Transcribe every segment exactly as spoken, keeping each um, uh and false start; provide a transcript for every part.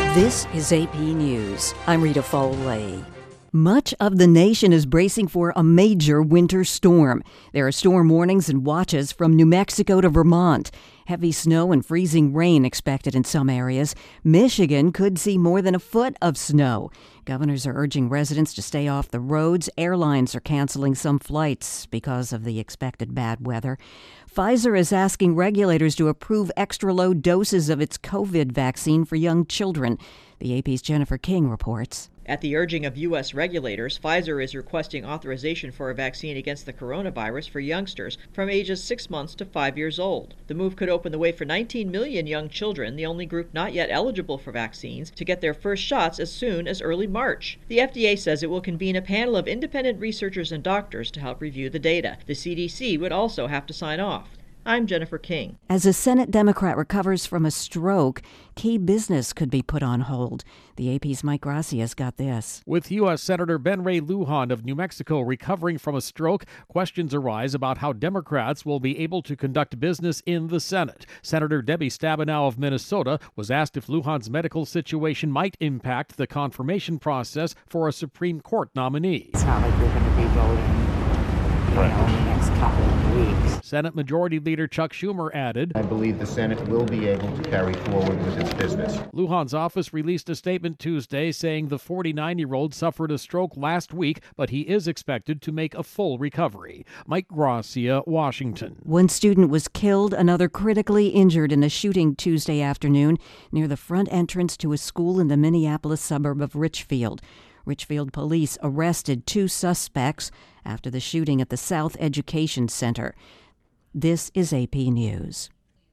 This is A P News. I'm Rita Foley. Much of the nation is bracing for a major winter storm. There are storm warnings and watches from New Mexico to Vermont. Heavy snow and freezing rain expected in some areas. Michigan could see more than a foot of snow. Governors are urging residents to stay off the roads. Airlines are canceling some flights because of the expected bad weather. Pfizer is asking regulators to approve extra-load doses of its COVID vaccine for young children. The A P's Jennifer King reports. At the urging of U S regulators, Pfizer is requesting authorization for a vaccine against the coronavirus for youngsters from ages six months to five years old. The move could open the way for nineteen million young children, the only group not yet eligible for vaccines, to get their first shots as soon as early March. The F D A says it will convene a panel of independent researchers and doctors to help review the data. The C D C would also have to sign off. I'm Jennifer King. As a Senate Democrat recovers from a stroke, key business could be put on hold. The A P's Mike Grassi has got this. With U S. Senator Ben Ray Lujan of New Mexico recovering from a stroke, questions arise about how Democrats will be able to conduct business in the Senate. Senator Debbie Stabenow of Minnesota was asked if Lujan's medical situation might impact the confirmation process for a Supreme Court nominee. It's not like we're going to be voting, you know, in the next couple of weeks. Senate Majority Leader Chuck Schumer added, I believe the Senate will be able to carry forward with its business. Lujan's office released a statement Tuesday saying the forty-nine-year-old suffered a stroke last week, but he is expected to make a full recovery. Mike Gracia, Washington. One student was killed, another critically injured in a shooting Tuesday afternoon near the front entrance to a school in the Minneapolis suburb of Richfield. Richfield police arrested two suspects after the shooting at the South Education Center. This is A P News.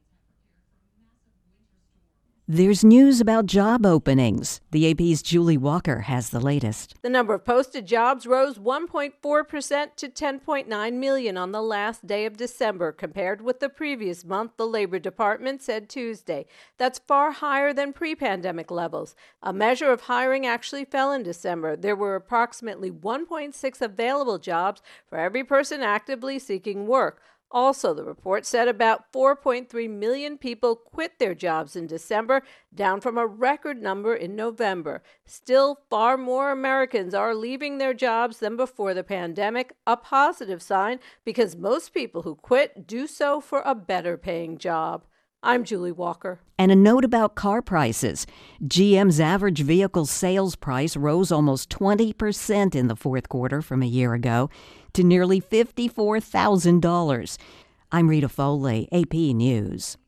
There's news about job openings. The A P's Julie Walker has the latest. The number of posted jobs rose one point four percent to ten point nine million on the last day of December compared with the previous month, the Labor Department said Tuesday. That's far higher than pre-pandemic levels. A measure of hiring actually fell in December. There were approximately one point six available jobs for every person actively seeking work. Also, the report said about four point three million people quit their jobs in December, down from a record number in November. Still, far more Americans are leaving their jobs than before the pandemic, a positive sign because most people who quit do so for a better paying job. I'm Julie Walker. And a note about car prices. G M's average vehicle sales price rose almost twenty percent in the fourth quarter from a year ago to nearly fifty-four thousand dollars. I'm Rita Foley, A P News.